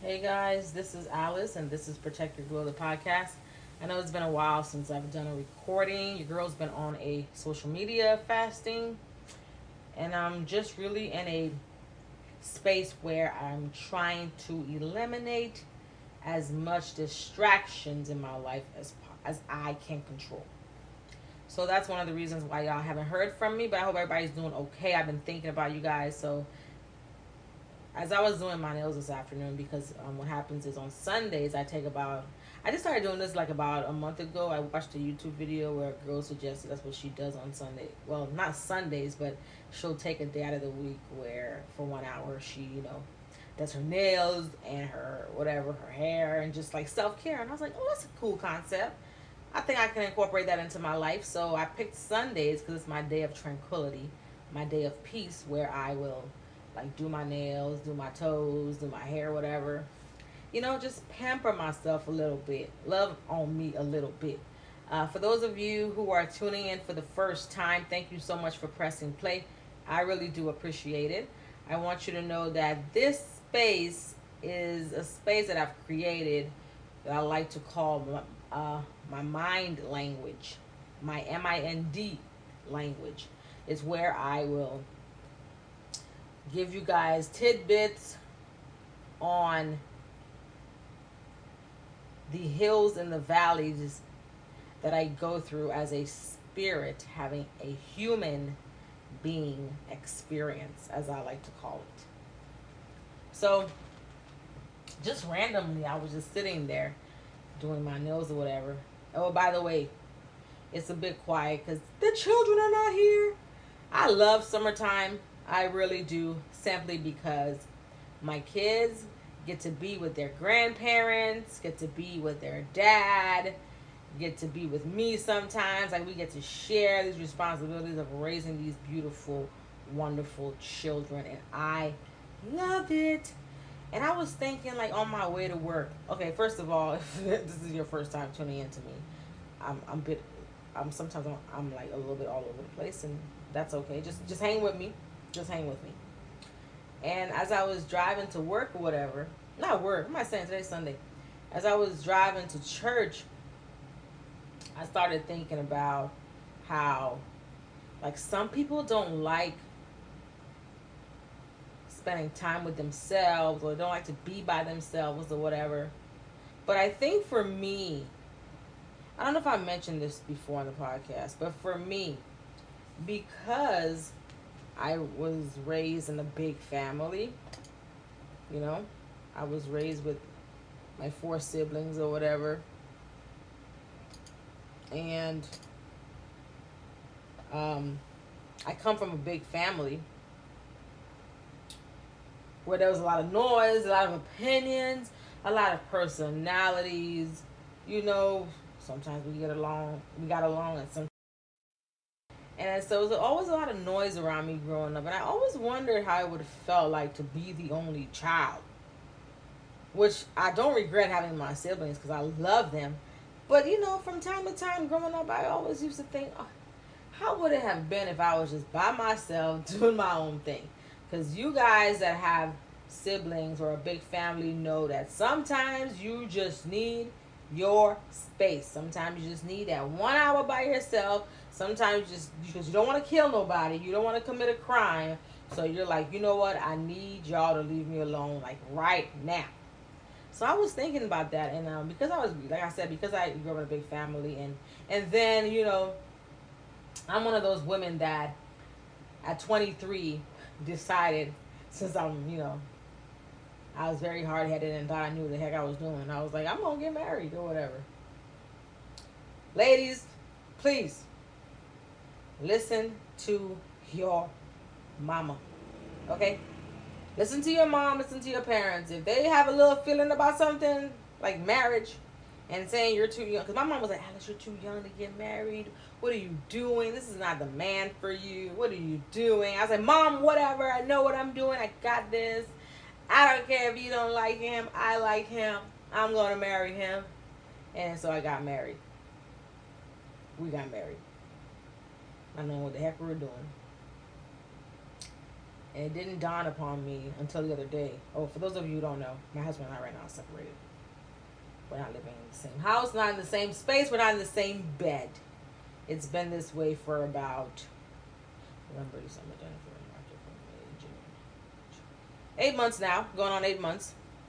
Hey guys, this is Alice, and this is Protect Your Glow, the podcast. I know it's been a while since I've done a recording. Your girl's been on a social media fasting, and I'm just really in a space where I'm trying to eliminate as much distractions in my life as I can control. So that's one of the reasons why y'all haven't heard from me, but I hope everybody's doing okay. I've been thinking about you guys, so as I was doing my nails this afternoon, because what happens is on Sundays I just started doing this like about a month ago. I watched a YouTube video where a girl suggested that's what she does on Sunday. Well, not Sundays, but she'll take a day out of the week where for 1 hour she, does her nails and her whatever, her hair, and just like self care. And I was like, oh, that's a cool concept. I think I can incorporate that into my life. So I picked Sundays because it's my day of tranquility, my day of peace, where I will like do my nails, do my toes, do my hair, whatever. Just pamper myself a little bit, love on me a little bit. For those of you who are tuning in for the first time, thank you so much for pressing play. I really do appreciate it. I want you to know that this space is a space that I've created that I like to call my mind language, my MIND language. It's where I will give you guys tidbits on the hills and the valleys that I go through as a spirit having a human being experience, as I like to call it. So, just randomly, I was just sitting there doing my nails or whatever. Oh, by the way, it's a bit quiet because the children are not here. I love summertime. I really do, simply because my kids get to be with their grandparents, get to be with their dad, get to be with me sometimes. Like, we get to share these responsibilities of raising these beautiful, wonderful children, and I love it. And I was thinking, like, on my way to work. Okay, first of all, if this is your first time tuning in to me, I'm a bit, sometimes I'm like a little bit all over the place, and that's okay. Just hang with me. Just hang with me. And as I was driving to work or whatever, not work, I'm not saying today's Sunday. As I was driving to church, I started thinking about how, like, some people don't like spending time with themselves or don't like to be by themselves or whatever. But I think for me, I don't know if I mentioned this before on the podcast, but for me, because I was raised in a big family, you know, I was raised with my four siblings or whatever, and um, I come from a big family where there was a lot of noise, a lot of opinions, a lot of personalities. You know, sometimes we got along, and sometimes. And so there was always a lot of noise around me growing up, and I always wondered how it would have felt like to be the only child. Which I don't regret having my siblings because I love them, but from time to time growing up, I always used to think, oh, how would it have been if I was just by myself doing my own thing? Because you guys that have siblings or a big family know that sometimes you just need your space. Sometimes you just need that 1 hour by yourself. Sometimes just because you don't want to kill nobody, you don't want to commit a crime. So you're like, you know what? I need y'all to leave me alone, like right now. So I was thinking about that, and because I was, like I said, because I grew up in a big family, and then I'm one of those women that at 23 decided, since I was very hard headed and thought I knew what the heck I was doing. I was like, I'm gonna get married or whatever. Ladies, please listen to your mama. Okay? Listen to your mom, listen to your parents. If they have a little feeling about something like marriage and saying you're too young, because my mom was like, Alice, you're too young to get married. What are you doing? This is not the man for you. What are you doing? I was like, Mom, whatever. I know what I'm doing. I got this. I don't care if you don't like him. I like him. I'm going to marry him. And so I got married. We got married. I know what the heck we were doing. And it didn't dawn upon me until the other day. Oh, for those of you who don't know, my husband and I right now are separated. We're not living in the same house, not in the same space, we're not in the same bed. It's been this way for about November, December, January, March, April, May, June. 8 months now, going on 8 months.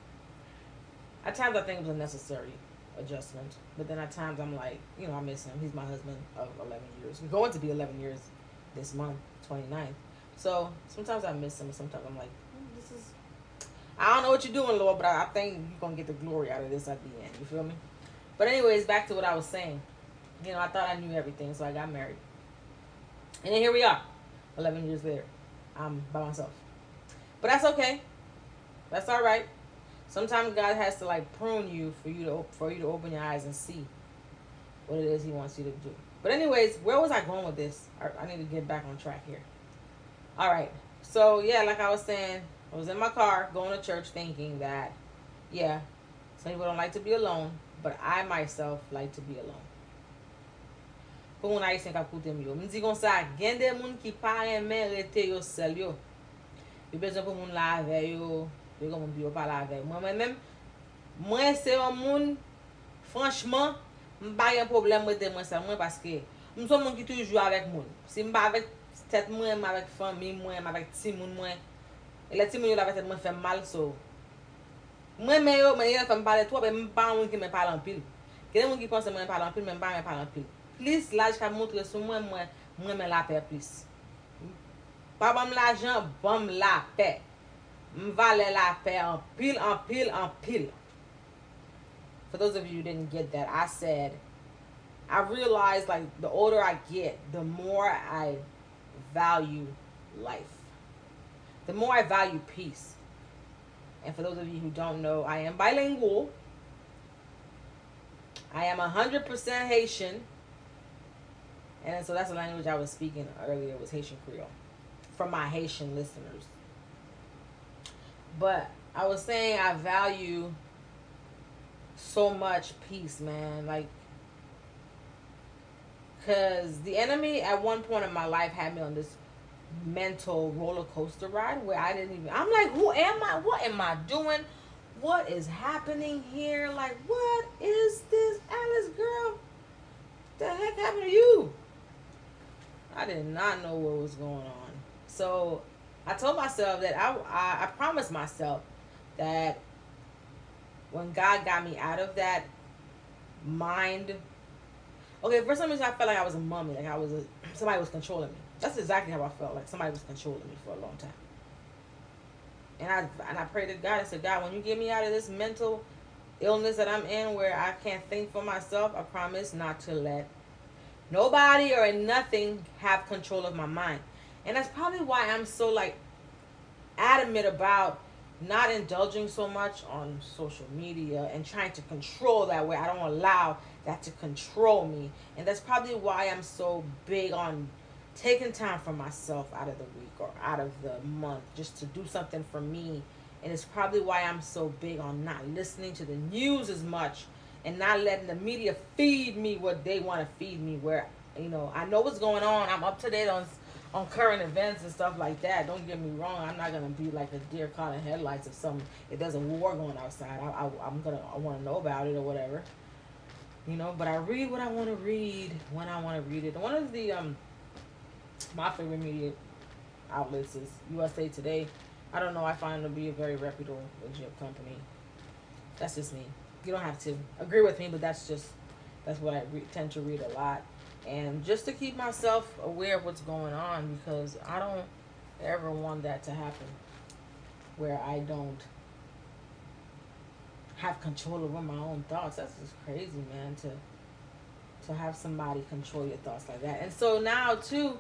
At times I think it was a necessary adjustment, but then at times I'm like, I miss him. He's my husband of 11 years. We're going to be 11 years this month, 29th. So sometimes I miss him, and sometimes I'm like, this is, I don't know what you're doing, Lord, but I think you're going to get the glory out of this at the end. You feel me? But anyways, back to what I was saying. I thought I knew everything, so I got married. And then here we are, 11 years later. I'm by myself. But that's okay. That's all right. Sometimes God has to prune you for you to open your eyes and see what it is He wants you to do. But anyways, where was I going with this? I need to get back on track here. All right. So yeah, like I was saying, I was in my car going to church thinking that, yeah, some people don't like to be alone, but I myself like to be alone. Pou moun Haitien kap koute m yo. M di kon sa, gen de moun ki pa remen rete yo sel yo. Yo bezon pou moun lave yo, yo kon moun bi yo pa lave. Mwen se yon moun, franchement, m ba yon problem rete mwen sel mwen paske m son moun ki toujou avek moun. Si m ba avek tet mwen, m avek fami mwen, m avek ti moun mwen, e le ti moun yo lave tet mwen fè mal so. Mwen men yo, men yon fè m pale tro, m pa moun ki men pale an pil. Kene moun ki pense mwen pale an pil, men pa men pale an pil. Plus, l'âge ka montre sou mwen men la paix plus. Pa bam l'argent, bam la paix. M'vale la paix en pile, en pile, en pile. For those of you who didn't get that, I said, I realized the older I get, the more I value life. The more I value peace. And for those of you who don't know, I am bilingual. I am 100% Haitian. And so that's the language I was speaking earlier, was Haitian Creole, from my Haitian listeners. But I was saying I value so much peace, man. Because the enemy at one point in my life had me on this mental roller coaster ride where I'm like, who am I? What am I doing? What is happening here? What is this, Alice girl? The heck happened to you? I did not know what was going on. So I told myself that I promised myself that when God got me out of that mind. Okay, for some reason I felt like I was a mummy, somebody was controlling me. That's exactly how I felt, like somebody was controlling me for a long time. And I prayed to God. I said, God, when you get me out of this mental illness that I'm in where I can't think for myself, I promise not to let nobody or nothing have control of my mind. And that's probably why I'm so adamant about not indulging so much on social media and trying to control that way. I don't allow that to control me. And that's probably why I'm so big on taking time for myself out of the week or out of the month just to do something for me. And it's probably why I'm so big on not listening to the news as much and not letting the media feed me what they want to feed me, where, I know what's going on. I'm up to date on current events and stuff like that. Don't get me wrong. I'm not going to be like a deer caught in headlights if there's a war going outside. I want to know about it or whatever. But I read what I want to read when I want to read it. And one of the, my favorite media outlets is USA Today. I don't know. I find it to be a very reputable, legit company. That's just me. You don't have to agree with me, but that's what I tend to read a lot. And just to keep myself aware of what's going on, because I don't ever want that to happen where I don't have control over my own thoughts. That's just crazy, man, to have somebody control your thoughts like that. And so now, too,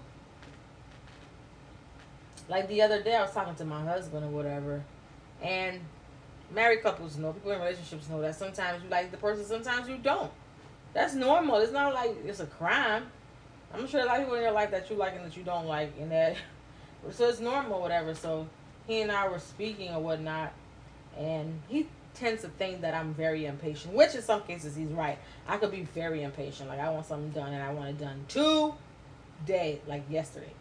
like the other day, I was talking to my husband or whatever, and married couples know, people in relationships know that sometimes you like the person, sometimes you don't. That's normal. It's not like it's a crime. I'm sure a lot of people in your life that you like and that you don't like, and that, so it's normal, whatever. So he and I were speaking or whatnot, and he tends to think that I'm very impatient, which in some cases he's right. I could be very impatient. I want something done and I want it done today, like yesterday.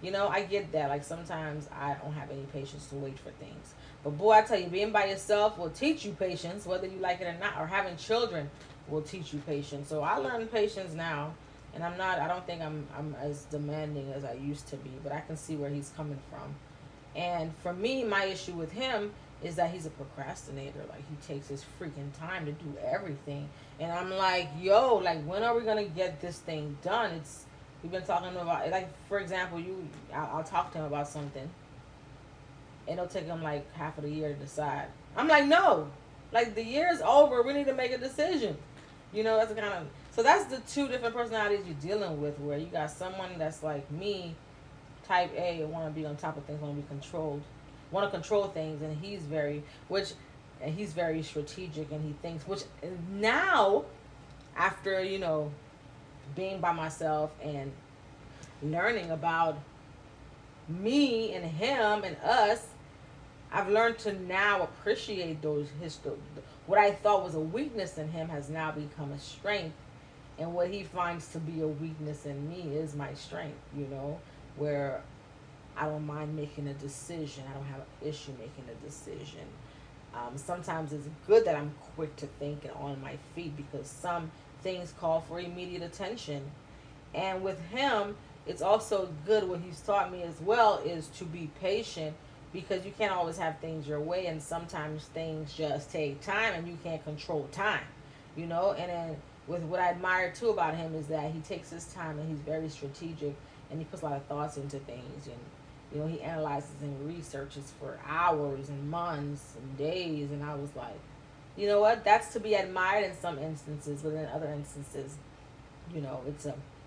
I get that. Like sometimes I don't have any patience to wait for things. But boy, I tell you, being by yourself will teach you patience, whether you like it or not. Or having children will teach you patience. So I learn patience now, and I'm not. I don't think I'm as demanding as I used to be. But I can see where he's coming from. And for me, my issue with him is that he's a procrastinator. Like he takes his freaking time to do everything, and I'm like, yo, like when are we gonna get this thing done? We've been talking about, like, for example, I'll talk to him about something, and it'll take him like half of the year to decide. I'm like, no, like the year's over. We need to make a decision. That's the kind of, so that's the two different personalities you're dealing with. Where you got someone that's like me, type A, want to be on top of things, want to be controlled, want to control things, and he's very strategic, and he thinks, which now, after being by myself and learning about me and him and us, I've learned to now appreciate what I thought was a weakness in him has now become a strength, and what he finds to be a weakness in me is my strength. Where I don't mind making a decision. I don't have an issue making a decision. Sometimes it's good that I'm quick to think and on my feet, because some things call for immediate attention. And with him, it's also good, what he's taught me as well is to be patient, because you can't always have things your way, and sometimes things just take time and you can't control time. And then with what I admire too about him is that he takes his time, and he's very strategic, and he puts a lot of thoughts into things, and he analyzes and researches for hours and months and days. And I was like, you know what? That's to be admired in some instances, but in other instances, it's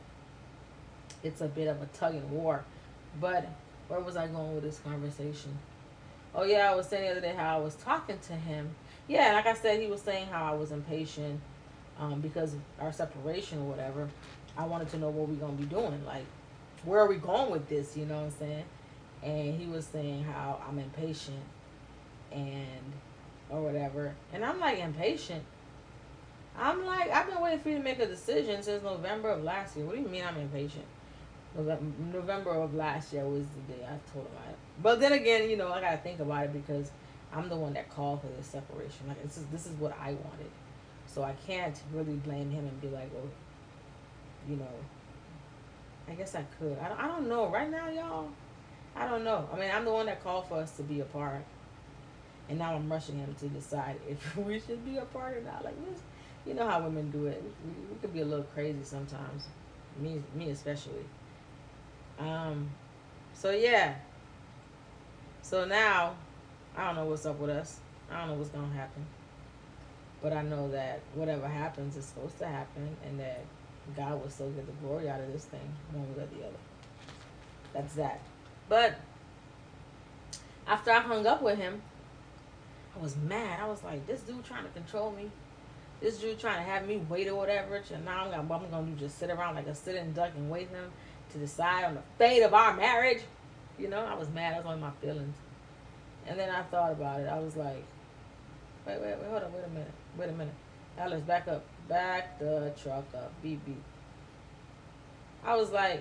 a bit of a tug and war. But where was I going with this conversation? Oh yeah, I was saying the other day how I was talking to him. Yeah, like I said, he was saying how I was impatient, because of our separation or whatever. I wanted to know what we're gonna be doing. Like, where are we going with this? You know what I'm saying? And he was saying how I'm impatient and or whatever. And I'm like, impatient? I'm like, I've been waiting for you to make a decision since November of last year. What do you mean I'm impatient? November of last year was the day I told him I. But then again, I gotta think about it, because I'm the one that called for this separation. Like, this is what I wanted, so I can't really blame him and be like, well, you know, I guess I could. I don't know. Right now, y'all, I don't know. I mean, I'm the one that called for us to be apart, and now I'm rushing him to decide if we should be apart or not. Like, you know how women do it. We could be a little crazy sometimes. Me especially. Um, so yeah. So now, I don't know what's up with us. I don't know what's gonna happen. But I know that whatever happens is supposed to happen, and that God will still get the glory out of this thing, one way or the other. That's that. But after I hung up with him, I was mad. I was like, this dude trying to control me. This dude trying to have me wait or whatever. And now what I'm gonna do, just sit around like a sitting duck and wait him to decide on the fate of our marriage. I was mad. I was on my feelings. And then I thought about it. I was like, wait, hold on, wait a minute. Alice, back up. Back the truck up. Beep, beep. I was like,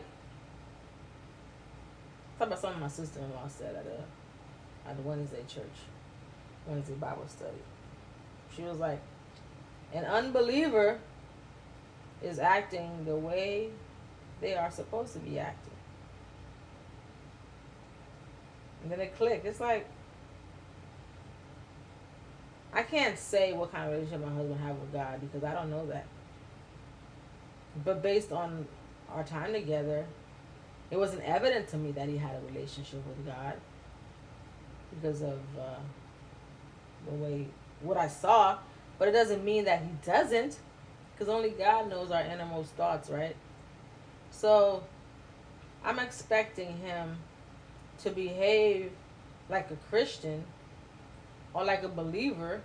talk about something my sister-in-law said at the Wednesday church, Wednesday Bible study. She was like, an unbeliever is acting the way they are supposed to be acting. And then it clicked. It's like, I can't say what kind of relationship my husband have with God, because I don't know that. But based on our time together, it wasn't evident to me that he had a relationship with God, because of the way what I saw. But it doesn't mean that he doesn't, because only God knows our innermost thoughts, right? So I'm expecting him to behave like a Christian or like a believer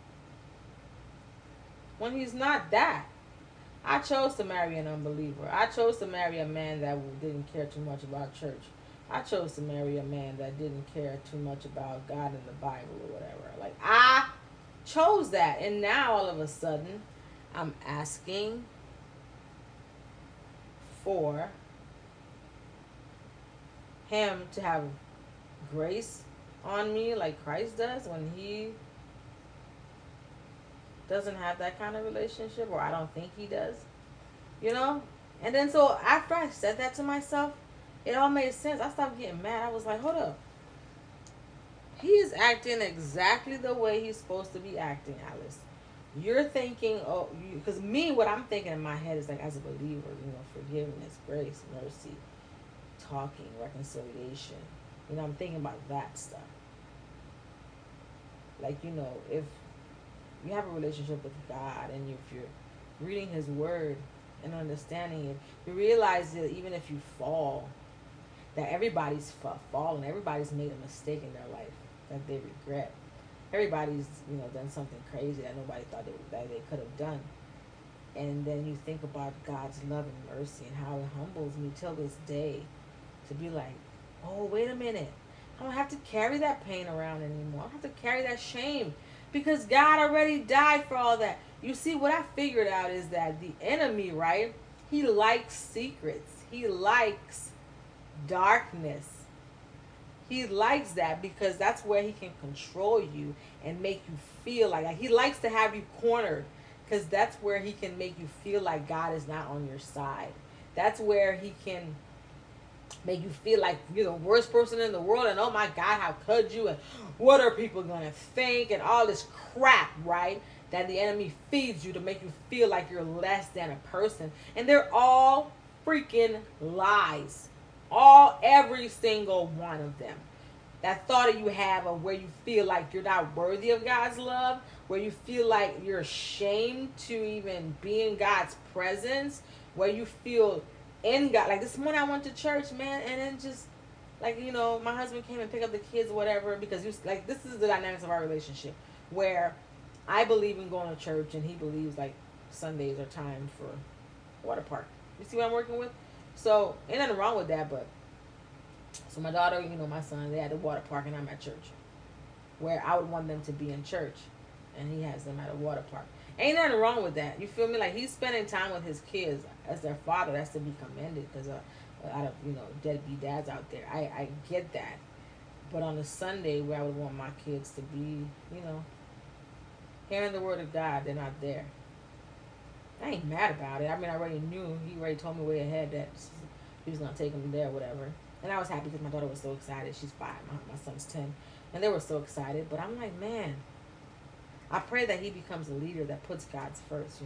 when he's not that. I chose to marry an unbeliever. I chose to marry a man that didn't care too much about church. I chose to marry a man that didn't care too much about God and the Bible or whatever. Like, I chose that. And now all of a sudden, I'm asking for him to have grace on me like Christ does when he doesn't have that kind of relationship, or I don't think he does, you know? And then so after I said that to myself, it all made sense. I stopped getting mad. I was like, hold up. He is acting exactly the way he's supposed to be acting, Alice. You're thinking, oh, because me, what I'm thinking in my head is like, as a believer, forgiveness, grace, mercy, talking, reconciliation. I'm thinking about that stuff. Like, if you have a relationship with God and if you're reading His Word and understanding it, you realize that even if you fall, that everybody's fallen, everybody's made a mistake in their life that they regret. Everybody's done something crazy that nobody thought that they could have done. And then you think about God's love and mercy and how it humbles me till this day to be like, oh, wait a minute. I don't have to carry that pain around anymore. I don't have to carry that shame because God already died for all that. You see, what I figured out is that the enemy, right? He likes secrets. He likes darkness. He likes that because that's where he can control you and make you feel like he likes to have you cornered because that's where he can make you feel like God is not on your side. That's where he can make you feel like you're the worst person in the world and oh my God, how could you, and what are people gonna think, and all this crap, right? That the enemy feeds you to make you feel like you're less than a person. And they're all freaking lies. Every single one of them. That thought that you have of where you feel like you're not worthy of God's love, where you feel like you're ashamed to even be in God's presence, where you feel in God. Like this morning I went to church, man, and then just like, my husband came and picked up the kids or whatever, because he was like, this is the dynamics of our relationship, where I believe in going to church and he believes like Sundays are time for water park. You see what I'm working with? So ain't nothing wrong with that, but so my daughter, my son, they had the water park and I'm at church, where I would want them to be in church, and he has them at a water park. Ain't nothing wrong with that. You feel me? Like, he's spending time with his kids as their father. That's to be commended, because out of deadbeat dads out there, I get that. But on a Sunday where I would want my kids to be, hearing the word of God, they're not there. I ain't mad about it. I mean, I already knew. He already told me way ahead that he was gonna take them there, whatever. And I was happy because my daughter was so excited. She's 5. My son's 10. And they were so excited. But I'm like, man, I pray that he becomes a leader that puts God's first,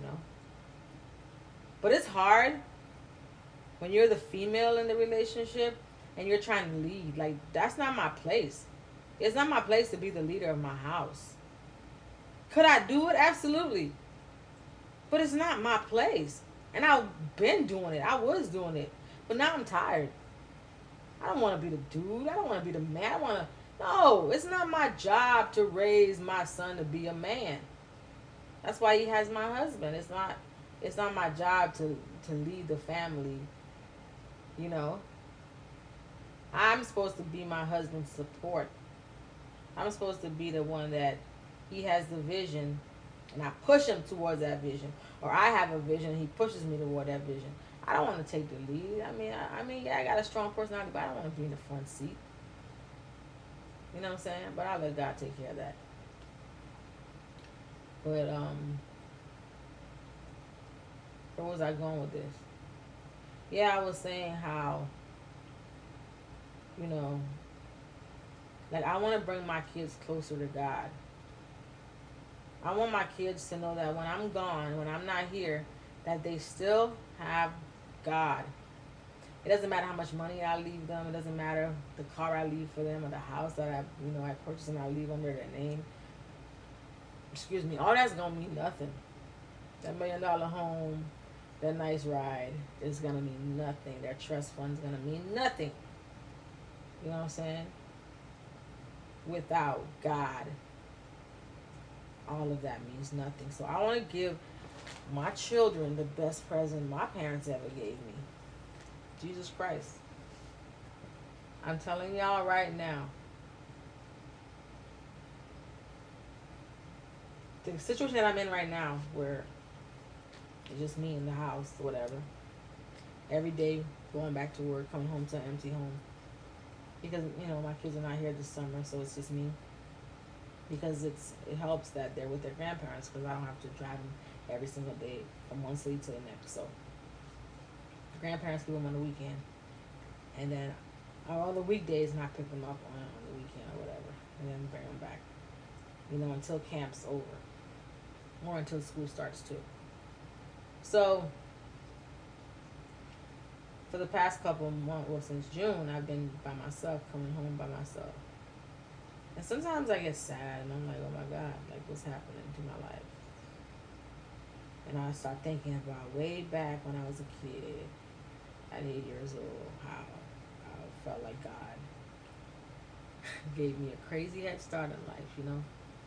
But it's hard when you're the female in the relationship and you're trying to lead. Like, that's not my place. It's not my place to be the leader of my house. Could I do it? Absolutely. But it's not my place. And I've been doing it. I was doing it. But now I'm tired. I don't want to be the dude. I don't want to be the man. I want to. No, it's not my job to raise my son to be a man. That's why he has my husband. It's not. It's not my job to lead the family. I'm supposed to be my husband's support. I'm supposed to be the one that he has the vision, and I push him towards that vision. Or I have a vision, and he pushes me toward that vision. I don't want to take the lead. I mean, yeah, I got a strong personality, but I don't want to be in the front seat. You know what I'm saying? But I'll let God take care of that. But where was I going with this? Yeah, I was saying how, like, I want to bring my kids closer to God. I want my kids to know that when I'm gone, when I'm not here, that they still have God. It doesn't matter how much money I leave them. It doesn't matter the car I leave for them or the house that I purchase and I leave under their name. Excuse me. All that's gonna mean nothing. That $1 million home, that nice ride is gonna mean nothing. Their trust fund's gonna mean nothing. You know what I'm saying? Without God, all of that means nothing. So I want to give my children the best present my parents ever gave me. Jesus Christ. I'm telling y'all right now. The situation that I'm in right now, where it's just me in the house, whatever. Every day, going back to work, coming home to an empty home. because my kids are not here this summer, so it's just me. Because it helps that they're with their grandparents because I don't have to drive them every single day from one city to the next. So the grandparents leave them on the weekend, and then all the weekdays, and I pick them up on the weekend or whatever, and then bring them back. Until camp's over, or until school starts too. So for the past couple of months, well, since June, I've been by myself, coming home by myself. And sometimes I get sad and I'm like, oh my God, like what's happening to my life? And I start thinking about way back when I was a kid, at 8 years old, how I felt like God gave me a crazy head start in life.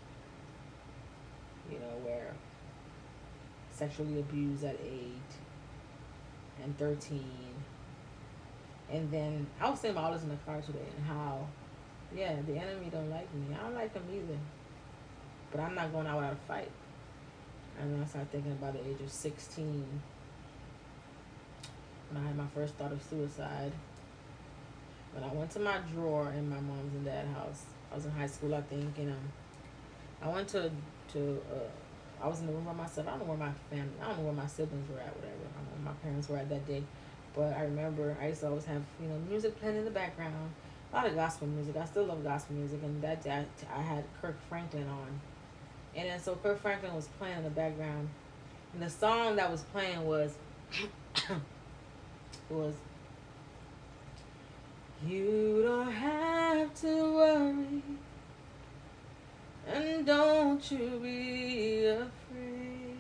Where sexually abused at 8 and 13. And then I was saying about all this in the car today and how, yeah, the enemy don't like me. I don't like him either. But I'm not going out without a fight. And then I started thinking about the age of 16 when I had my first thought of suicide. When I went to my drawer in my mom's and dad's house, I was in high school, I think, and I went to I was in the room by myself. I don't know where my siblings were at, whatever. I don't know where my parents were at that day. But I remember I used to always have, music playing in the background. A lot of gospel music. I still love gospel music. And that day I had Kirk Franklin on. And then so Kirk Franklin was playing in the background. And the song that was playing was You Don't Have to Worry, and Don't You Be Afraid.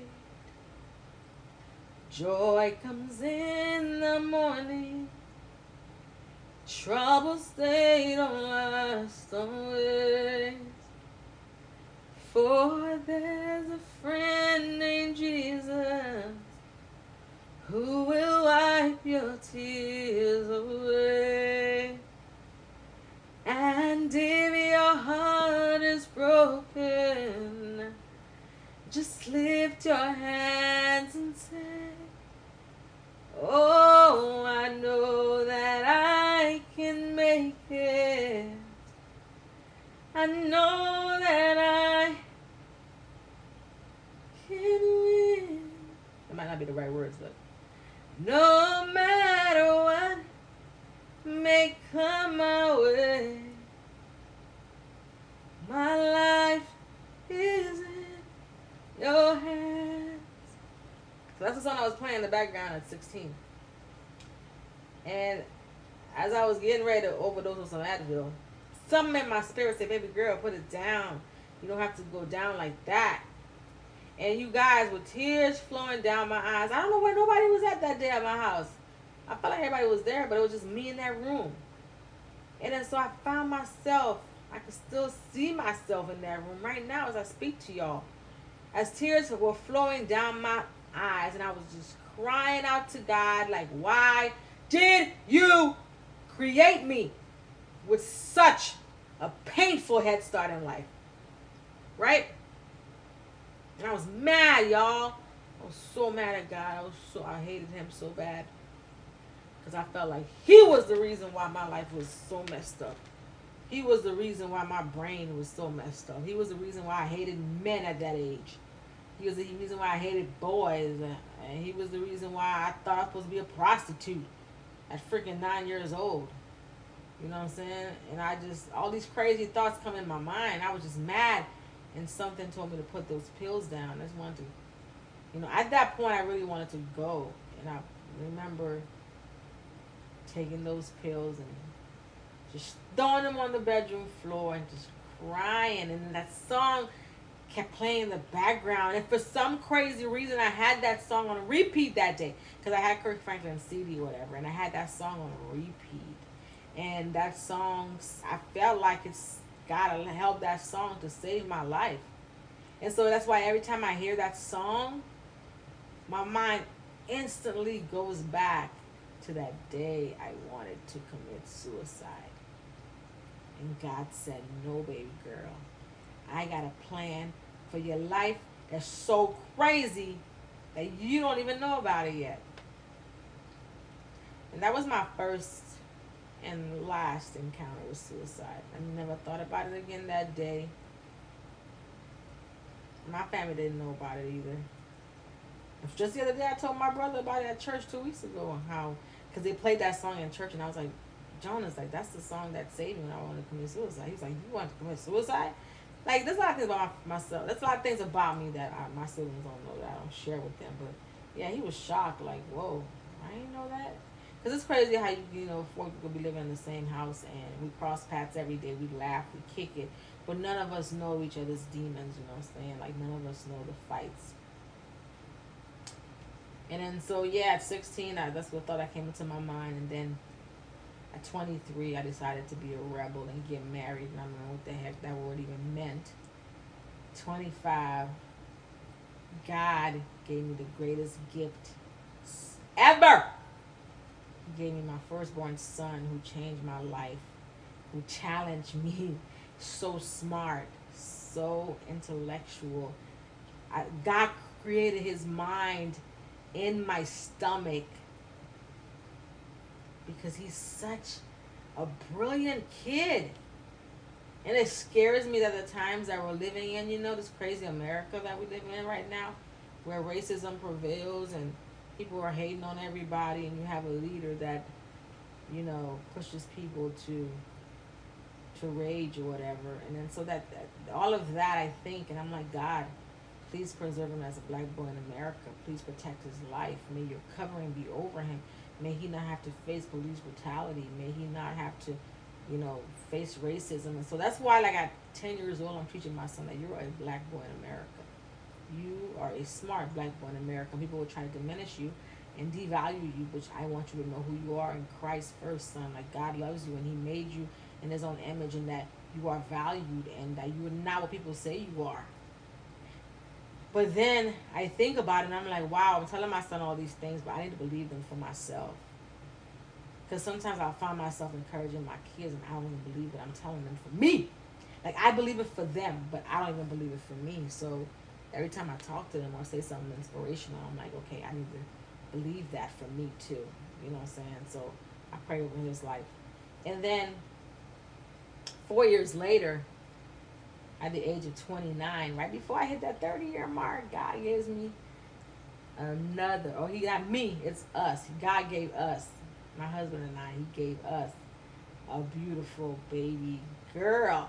Joy comes in the morning, troubles they don't last always. For there's a friend named Jesus who will wipe your tears away. And if your heart is broken, just lift your hands and say, oh, I know that I can make it. I know that I can win. That might not be the right words, but no matter what may come my way, my life is in your hands. So that's the song I was playing in the background at 16. And as I was getting ready to overdose with some Advil, something in my spirit said, baby girl, put it down. You don't have to go down like that. And you guys, with tears flowing down my eyes, I don't know where nobody was at that day at my house. I felt like everybody was there, but it was just me in that room. And then so I found myself, I could still see myself in that room right now as I speak to y'all. As tears were flowing down my eyes, and I was just crying out to God, like, why did you create me with such a painful head start in life? Right? And I was mad, y'all. I was so mad at God. I hated him so bad. Because I felt like he was the reason why my life was so messed up. He was the reason why my brain was so messed up. He was the reason why I hated men at that age. He was the reason why I hated boys. And he was the reason why I thought I was supposed to be a prostitute at freaking 9 years old. You know what I'm saying? And all these crazy thoughts come in my mind. I was just mad. And something told me to put those pills down. I just wanted to, at that point I really wanted to go. And I remember taking those pills and just throwing them on the bedroom floor and just crying. And that song kept playing in the background. And for some crazy reason, I had that song on repeat that day. Because I had Kirk Franklin CD or whatever. And I had that song on repeat. And that song, I felt like it's God help that song to save my life. And so that's why every time I hear that song, my mind instantly goes back to that day I wanted to commit suicide. And God said, no, baby girl. I got a plan for your life that's so crazy that you don't even know about it yet. And that was my first and last encounter with suicide. I never thought about it again that day. My family didn't know about it either. Just the other day, I told my brother about it at church 2 weeks ago. How, because they played that song in church, and I was like, Jonas, like, that's the song that saved me when I wanted to commit suicide. He was like, you want to commit suicide? Like, there's a lot of things about myself. There's a lot of things about me that my siblings don't know that I don't share with them. But yeah, he was shocked. Like, whoa, I didn't know that. Because it's crazy how four people be living in the same house and we cross paths every day. We laugh, we kick it, but none of us know each other's demons. You know what I'm saying? Like, none of us know the fights. And then so yeah, at 16, that's what thought that came into my mind. And then at 23, I decided to be a rebel and get married. And I don't know what the heck that word even meant. 25, God gave me the greatest gift ever. He gave me my firstborn son who changed my life, who challenged me. So smart, so intellectual. God created his mind in my stomach because he's such a brilliant kid. And it scares me that the times that we're living in, this crazy America that we live in right now, where racism prevails and people are hating on everybody, and you have a leader that, pushes people to rage or whatever. And then so that all of that, I think, and I'm like, God, please preserve him as a black boy in America. Please protect his life. May your covering be over him. May he not have to face police brutality. May he not have to, face racism. And so that's why, like, at 10 years old, I'm teaching my son that you're a black boy in America. You are a smart black boy in America. People will try to diminish you and devalue you, which I want you to know who you are in Christ first, son. Like, God loves you and he made you in his own image, and that you are valued and that you are not what people say you are. But then I think about it and I'm like, wow, I'm telling my son all these things, but I need to believe them for myself. Because sometimes I'll find myself encouraging my kids and I don't even believe it. I'm telling them for me. Like, I believe it for them, but I don't even believe it for me. So every time I talk to them or say something inspirational, I'm like, okay, I need to believe that for me too. You know what I'm saying? So I pray over his life. And then 4 years later, at the age of 29, right before I hit that 30-year mark, God gives me another. Oh, he got me. It's us. God gave us, my husband and I, he gave us a beautiful baby girl.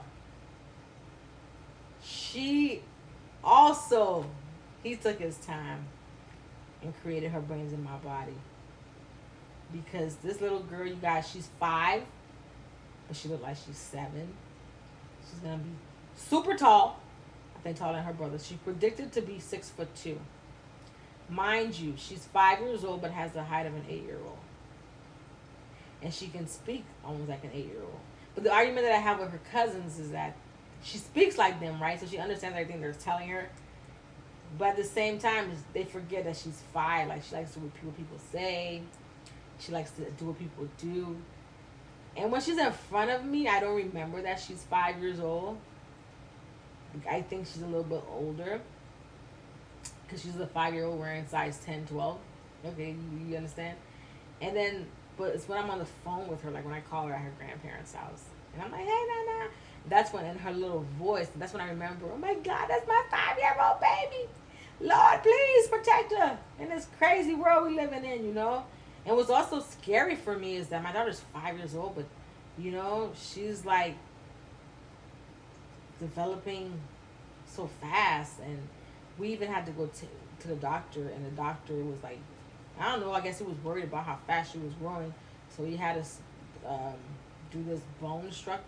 She also, he took his time and created her brains in my body. Because this little girl, you guys, she's 5, but she look like she's 7. She's going to be super tall. I think taller than her brother. She predicted to be 6'2". Mind you, she's 5 years old but has the height of an 8-year-old. And she can speak almost like an 8-year-old. But the argument that I have with her cousins is that she speaks like them, right? So she understands everything they're telling her. But at the same time, they forget that she's 5. Like, she likes to do what people say. She likes to do what people do. And when she's in front of me, I don't remember that she's 5 years old. I think she's a little bit older. Because she's a 5-year-old wearing size 10, 12. Okay, you understand? And then, but it's when I'm on the phone with her, like when I call her at her grandparents' house. And I'm like, hey, Nana. That's when, in her little voice, that's when I remember, oh my God, that's my 5-year-old baby. Lord, please protect her in this crazy world we living in, And what's also scary for me is that my daughter's 5 years old, but, she's like developing so fast. And we even had to go to the doctor, and the doctor was like, I don't know, I guess he was worried about how fast she was growing. So he had us do this bone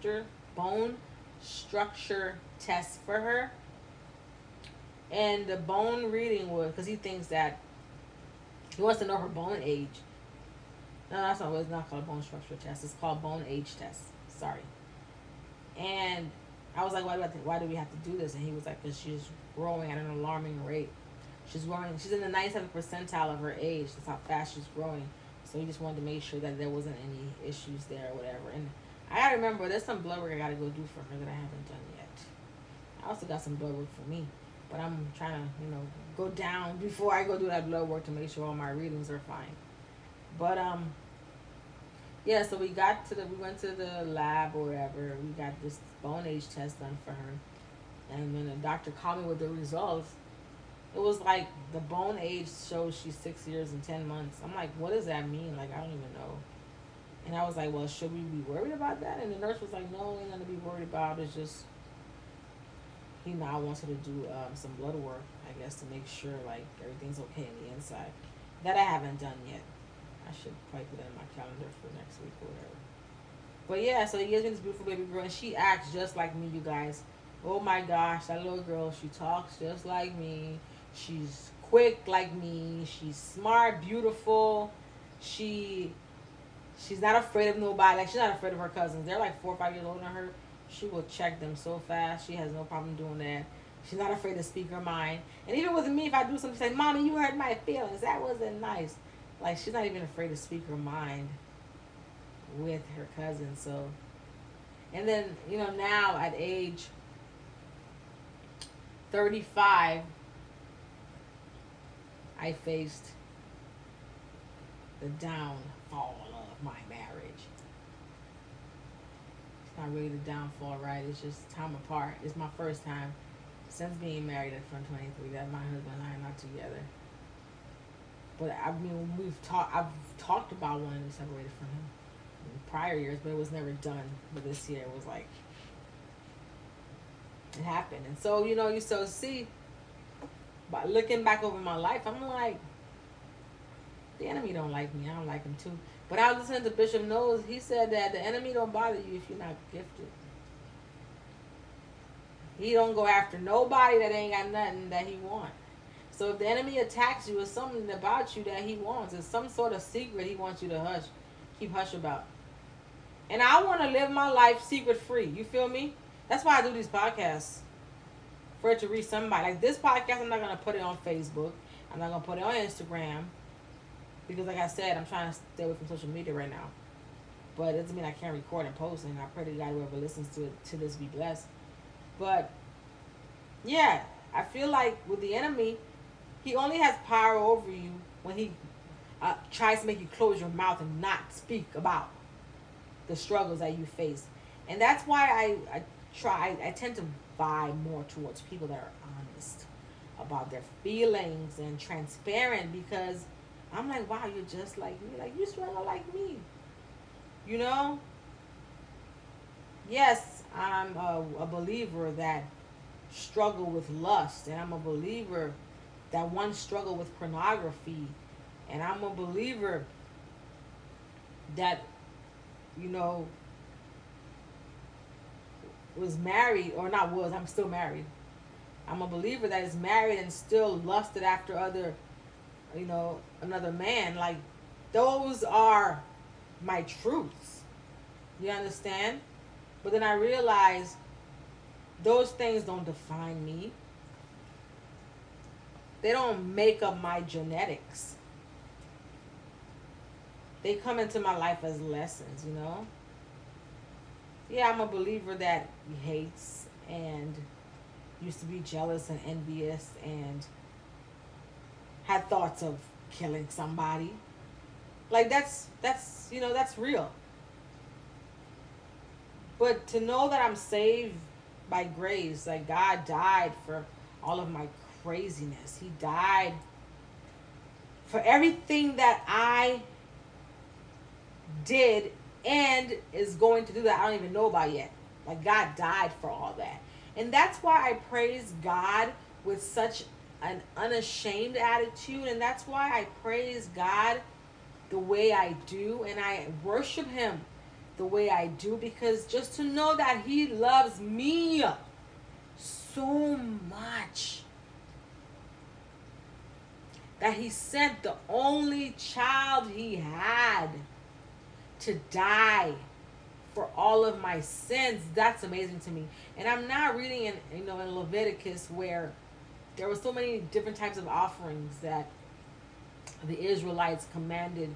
structure test for her. And the bone reading was, because he thinks that, he wants to know her bone age. No, that's not, it's not called a bone structure test. It's called bone age test. Sorry. And I was like, why do we have to do this? And he was like, because she's growing at an alarming rate. She's growing. She's in the 97th percentile of her age. That's how fast she's growing. So he just wanted to make sure that there wasn't any issues there or whatever. And I gotta remember, there's some blood work I gotta go do for her that I haven't done yet. I also got some blood work for me, but I'm trying to, go down before I go do that blood work to make sure all my readings are fine. But Yeah, so we went to the lab or whatever. We got this bone age test done for her, and when the doctor called me with the results, it was like the bone age shows she's 6 years and 10 months. I'm like, what does that mean? Like, I don't even know. And I was like, well, should we be worried about that? And the nurse was like, no, ain't nothing to be worried about. It's just he now wants her to do some blood work, I guess, to make sure like everything's okay in the inside. That I haven't done yet. I should probably put it in my calendar for next week or whatever. But yeah, so he gives me this beautiful baby girl, and she acts just like me, you guys. Oh my gosh, that little girl, she talks just like me. She's quick like me. She's smart, beautiful. She she's not afraid of nobody. Like she's not afraid of her cousins. They're like 4 or 5 years older than her. She will check them so fast. She has no problem doing that. She's not afraid to speak her mind. And even with me, if I do something, say, "Mommy, you hurt my feelings. That wasn't nice." Like she's not even afraid to speak her mind with her cousin. So, and then now at age 35, I faced the downfall of my marriage. It's not really the downfall, right? It's just time apart. It's my first time since being married at 23 that my husband and I are not together. But I mean, I've talked about wanting to separate from him in prior years, but it was never done. But this year it was like it happened, and so you still see. By looking back over my life, I'm like, the enemy don't like me. I don't like him too. But I was listening to Bishop Knowles. He said that the enemy don't bother you if you're not gifted. He don't go after nobody that ain't got nothing that he want. So if the enemy attacks you, it's something about you that he wants. It's some sort of secret he wants you to keep hush about. And I want to live my life secret free. You feel me? That's why I do these podcasts. For it to reach somebody. Like this podcast, I'm not going to put it on Facebook. I'm not going to put it on Instagram. Because like I said, I'm trying to stay away from social media right now. But it doesn't mean I can't record and post. And I pray to God whoever listens to this be blessed. But yeah, I feel like with the enemy, he only has power over you when he tries to make you close your mouth and not speak about the struggles that you face. And that's why I tend to vibe more towards people that are honest about their feelings and transparent, because I'm like, wow, you're just like me. Like, you struggle like me. You know? Yes, I'm a believer that struggle with lust, and I'm a believer that one struggle with pornography, and I'm a believer that you know was married, or not was, I'm still married. I'm a believer that is married and still lusted after another man. Like, those are my truths. You understand? But then I realize those things don't define me. They don't make up my genetics. They come into my life as lessons. Yeah, I'm a believer that hates and used to be jealous and envious and had thoughts of killing somebody. Like that's real. But to know that I'm saved by grace, like God died for all of my craziness. He died for everything that I did and is going to do that I don't even know about yet. Like, God died for all that. And that's why I praise God with such an unashamed attitude. And that's why I praise God the way I do. And I worship Him the way I do. Because just to know that He loves me so much, that He sent the only child He had to die for all of my sins, that's amazing to me. And I'm not reading in Leviticus where there were so many different types of offerings that the Israelites commanded,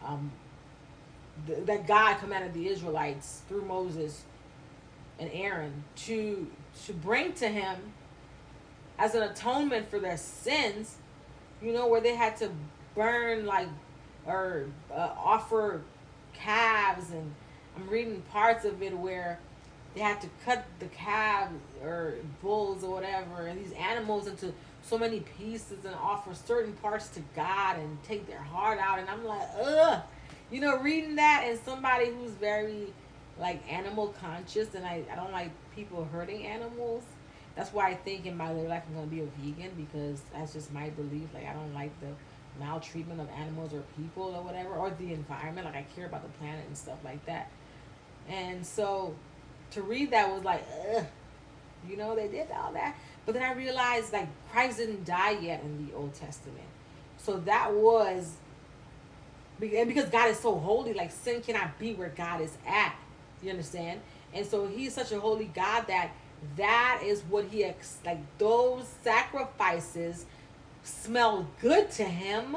that God commanded the Israelites through Moses and Aaron to bring to Him as an atonement for their sins. Where they had to burn or offer calves, and I'm reading parts of it where they had to cut the calves or bulls or whatever, and these animals into so many pieces and offer certain parts to God and take their heart out. And I'm like, ugh, reading that, and somebody who's very like animal conscious, and I don't like people hurting animals. That's why I think in my later life I'm gonna be a vegan, because that's just my belief. Like, I don't like the maltreatment of animals or people or whatever, or the environment. Like, I care about the planet and stuff like that. And so to read that was like, ugh, they did all that. But then I realized, like, Christ didn't die yet in the Old Testament. So that was, and because God is so holy, like, sin cannot be where God is at. You understand? And so he's such a holy God that is what like, those sacrifices smelled good to him.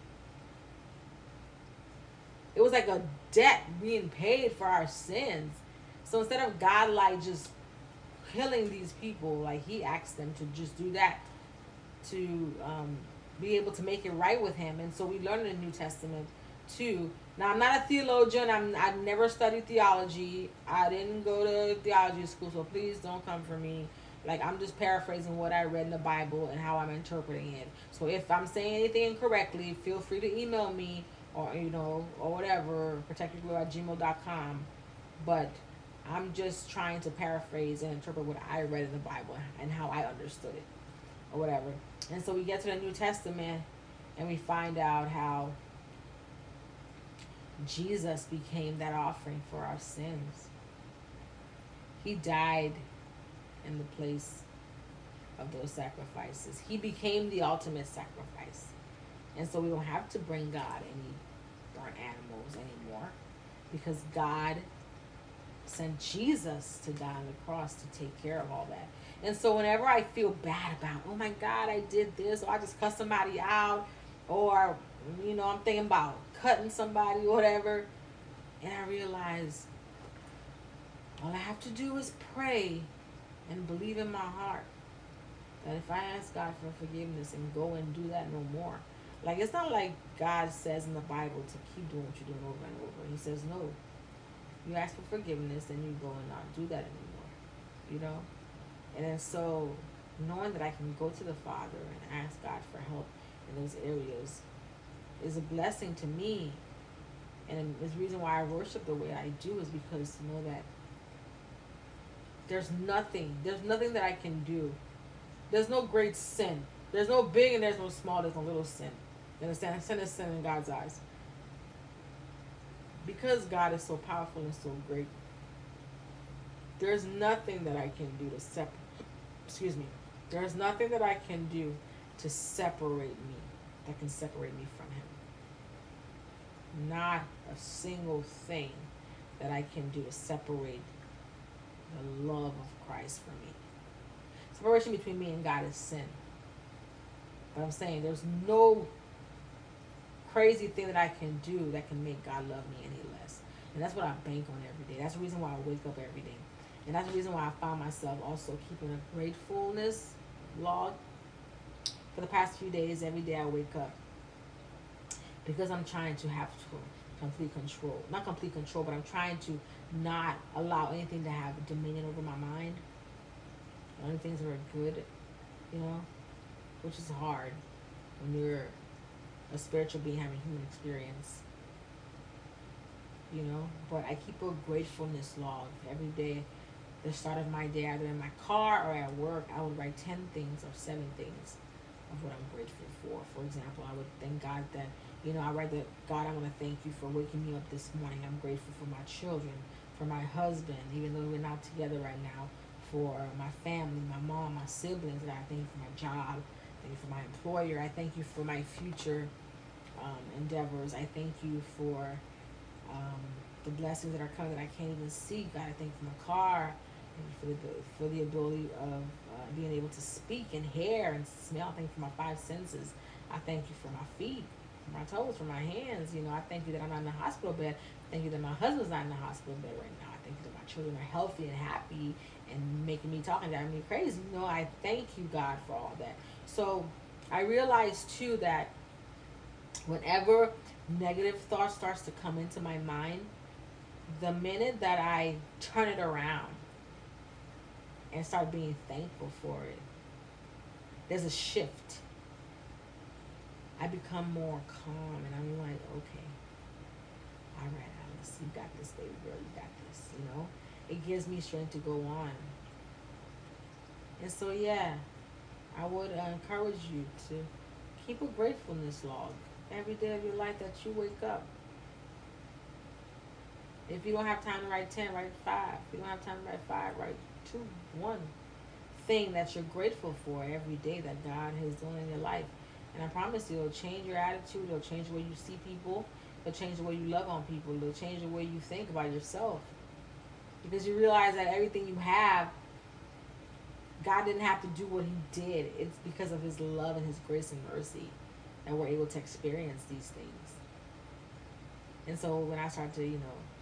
It was like a debt being paid for our sins. So instead of God, like, just killing these people, like, he asked them to just do that to be able to make it right with him. And so we learn in the New Testament too. Now, I'm not a theologian. I never studied theology. I didn't go to theology school, so please don't come for me. Like, I'm just paraphrasing what I read in the Bible and how I'm interpreting it. So if I'm saying anything incorrectly, feel free to email me, or or whatever, protectyourglow@gmail.com. But I'm just trying to paraphrase and interpret what I read in the Bible and how I understood it, or whatever. And so we get to the New Testament, and we find out how Jesus became that offering for our sins. He died in the place of those sacrifices. He became the ultimate sacrifice. And so we don't have to bring God any burnt animals anymore, because God sent Jesus to die on the cross to take care of all that. And so whenever I feel bad about, oh my God, I did this, or I just cussed somebody out, or I'm thinking about cutting somebody or whatever, and I realize all I have to do is pray and believe in my heart that if I ask God for forgiveness and go and do that no more. Like, it's not like God says in the Bible to keep doing what you're doing over and over. He says, no, you ask for forgiveness and you go and not do that anymore. And then so knowing that I can go to the Father and ask God for help in those areas is a blessing to me. And the reason why I worship the way I do is because to know that there's nothing that I can do. There's no great sin. There's no big and there's no small, there's no little sin. You understand? Sin is sin in God's eyes. Because God is so powerful and so great, there's nothing that I can do to there's nothing that I can do to separate me, that can separate me from him. Not a single thing that I can do to separate the love of Christ from me. Separation between me and God is sin. But I'm saying there's no crazy thing that I can do that can make God love me any less. And that's what I bank on every day. That's the reason why I wake up every day. And that's the reason why I found myself also keeping a gratefulness log for the past few days. Every day I wake up, because I'm trying to have complete control. Not complete control, but I'm trying to not allow anything to have dominion over my mind. Only things that are good, which is hard when you're a spiritual being having human experience. But I keep a gratefulness log every day. The start of my day, either in my car or at work, I would write 10 things or 7 things of what I'm grateful for. For example, I would thank God that, I write that, God, I want to thank you for waking me up this morning. I'm grateful for my children, for my husband, even though we're not together right now, for my family, my mom, my siblings. God, I thank you for my job. Thank you for my employer. I thank you for my future endeavors. I thank you for the blessings that are coming that I can't even see. God, I thank you for my car. Thank you for the ability of being able to speak and hear and smell. Thank you for my 5 senses. I thank you for my feet, for my toes, for my hands. I thank you that I'm not in the hospital bed. Thank you that my husband's not in the hospital bed right now. I thank you that my children are healthy and happy and making me talk and driving me crazy. I thank you, God, for all that. So I realized too that whenever negative thought starts to come into my mind, the minute that I turn it around and start being thankful for it, there's a shift. I become more calm and I'm like, okay, all right, Alice, you got this, baby girl, you got this, you know? It gives me strength to go on. And so, yeah, I would encourage you to keep a gratefulness log every day of your life that you wake up. If you don't have time to write 10, write 5. If you don't have time to write 5, write 2, 1 thing that you're grateful for every day that God has done in your life. And I promise you, it'll change your attitude. It'll change the way you see people. It'll change the way you love on people. It'll change the way you think about yourself. Because you realize that everything you have, God didn't have to do what He did. It's because of His love and His grace and mercy that we're able to experience these things. And so when I start to,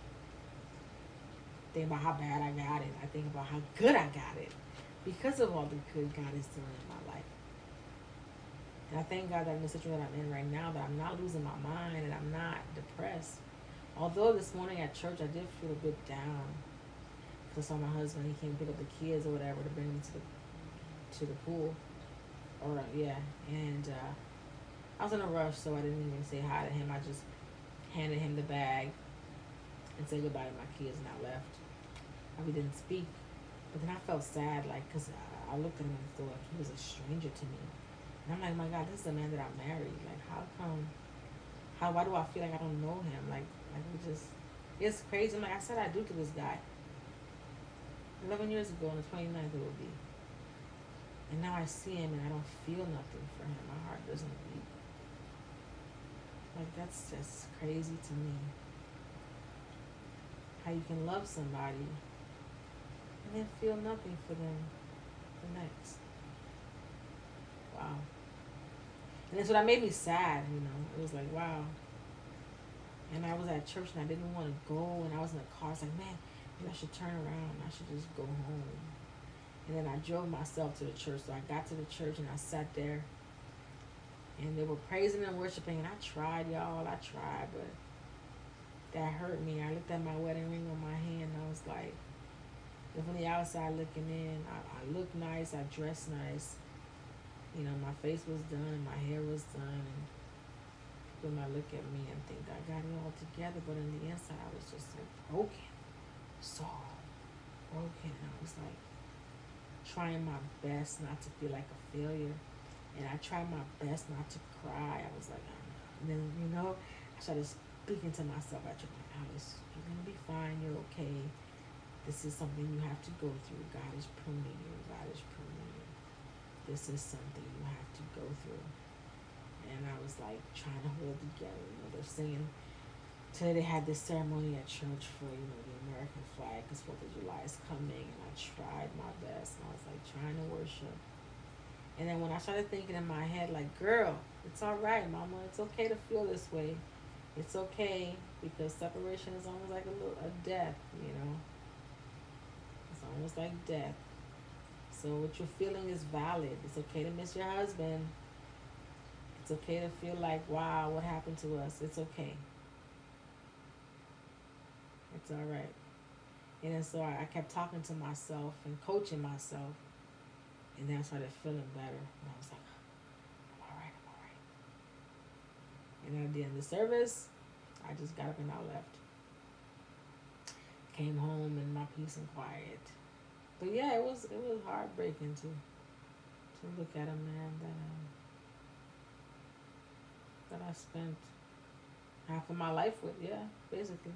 think about how bad I got it, I think about how good I got it because of all the good God is doing in my life. And I thank God that in the situation that I'm in right now, that I'm not losing my mind and I'm not depressed. Although this morning at church I did feel a bit down because I saw my husband. He came pick up the kids or whatever to bring them to the pool. Or yeah, and I was in a rush, so I didn't even say hi to him. I just handed him the bag and said goodbye to my kids, and I left. We didn't speak, but then I felt sad, like, because I looked at him and thought like he was a stranger to me. And I'm like, my God, this is the man that I married. Like, how come? Why do I feel like I don't know him? Like we just, it's crazy. I'm like, I said I do to this guy 11 years ago on the 29th it will be. And now I see him and I don't feel nothing for him. My heart doesn't beat. Like, that's just crazy to me. How you can love somebody and then feel nothing for them the next. Wow. And so that made me sad. It was like, wow. And I was at church and I didn't want to go, and I was in the car. I was like, man, maybe I should turn around. I should just go home. And then I drove myself to the church. So I got to the church and I sat there. And they were praising and worshiping. And I tried, y'all. I tried, but that hurt me. I looked at my wedding ring on my hand and I was like, from the outside looking in, I looked nice. I dressed nice. My face was done and my hair was done. And people might look at me and think I got it all together. But on the inside, I was just like broken. So broken. And I was like trying my best not to feel like a failure. And I tried my best not to cry. I was like, oh, no. And then, I started speaking to myself. I told my Alice, you're going to be fine. You're okay. This is something you have to go through. God is pruning you. God is pruning you. This is something you have to go through. And I was like trying to hold together. They're singing. Today they had this ceremony at church for, the American flag because 4th of July is coming. And I tried my best. And I was like trying to worship. And then when I started thinking in my head, like, girl, it's all right, mama. It's okay to feel this way. It's okay because separation is almost like a death. It's almost like death. So what you're feeling is valid. It's okay to miss your husband. It's okay to feel like, wow, what happened to us? It's okay. It's all right. And then so I kept talking to myself and coaching myself. And then I started feeling better. And I was like, I'm all right, I'm all right. And at the end of the service, I just got up and I left. Came home in my peace and quiet. But yeah, it was heartbreaking to look at a man that I spent half of my life with, yeah, basically.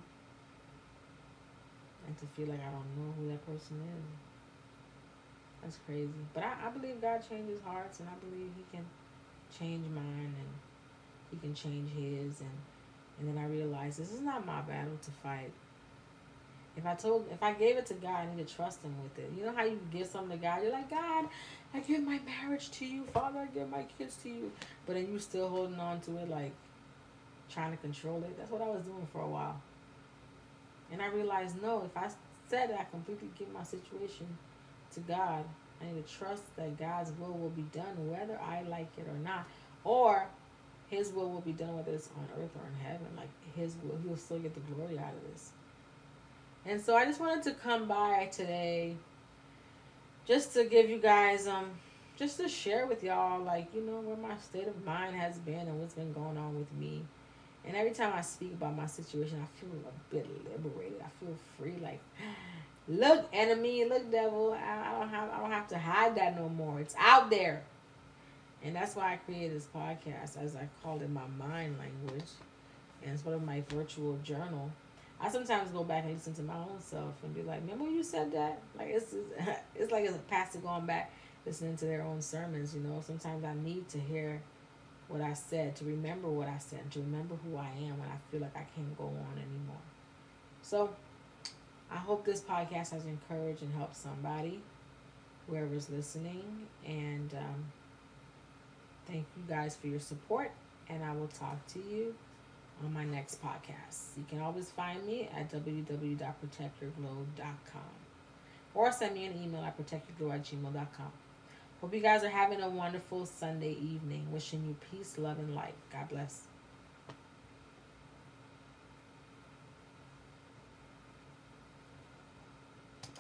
And to feel like I don't know who that person is. That's crazy. But I believe God changes hearts, and I believe He can change mine, and He can change His. And then I realized this is not my battle to fight. If I gave it to God, I need to trust Him with it. You know how you give something to God? You're like, God, I give my marriage to you. Father, I give my kids to you. But then you still holding on to it, like trying to control it. That's what I was doing for a while. And I realized, no, if I said I completely give my situation to God, I need to trust that God's will be done, whether I like it or not. Or His will be done, whether it's on earth or in heaven. Like His will, He'll still get the glory out of this. And so I just wanted to come by today, just to give you guys just to share with y'all, like, where my state of mind has been and what's been going on with me. And every time I speak about my situation, I feel a bit liberated. I feel free. Like, look, enemy, look, devil. I don't have to hide that no more. It's out there. And that's why I created this podcast, as I called it, my mind language, and it's one of my virtual journal. I sometimes go back and listen to my own self and be like, "Remember when you said that?" Like it's like as a pastor going back listening to their own sermons. Sometimes I need to hear what I said, to remember what I said, to remember who I am when I feel like I can't go on anymore. So I hope this podcast has encouraged and helped somebody, whoever's listening. And thank you guys for your support. And I will talk to you on my next podcast. You can always find me at www.protectyourglow.com or send me an email at protectyourglow@gmail.com. Hope you guys are having a wonderful Sunday evening. Wishing you peace, love, and light. God bless.